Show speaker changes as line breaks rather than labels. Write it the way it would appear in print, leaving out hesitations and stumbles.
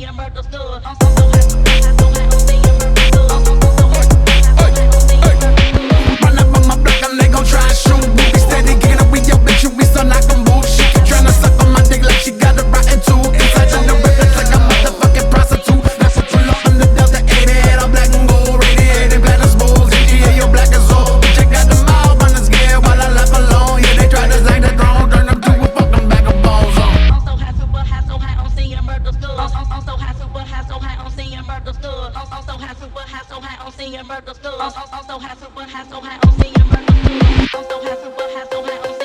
seeing murder stood. I'm so high, super high, so high, I'm seeing murder stood. I'm so high, super high, so high, I'm seeing murder stood.
Run up on my block and they gon' try and shoot. We steady kicking it with your bitch, you be so like a move. She keep tryna suck on my dick like she got a rotten tooth. Inside on the whip, it's like a motherfucking prostitute. That's what you love in the Delta 88. I'm black and gold, radiating platinum spools. GTA, you're black as old. Bitch, I got them all on the scale while I laugh alone. Yeah, they try to zag the throne, turn them to a fucking bag of bones.
I'm so high, super high, so high, I'm seeing murder stood. I'm so high, super high, so high, I'm seeing murder stood. I'm so high, super high, so high, I'm seeing murder stood. I'm so high, super high, so high, I'm seeing murder stood. I'm so high, super high, so high, I'm seeing